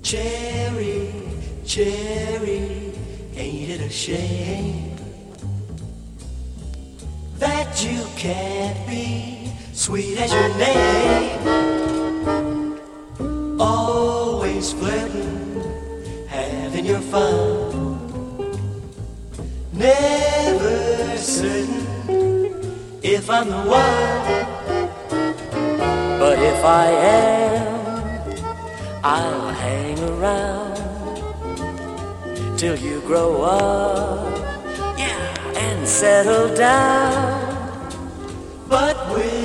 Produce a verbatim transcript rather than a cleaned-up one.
Cherry, cherry, ain't it a shame that you can't be sweet as your name? Always flirting, having your fun, never certain if I'm the one. But if I am, I'll hang around till you grow up, yeah, and settle down. But with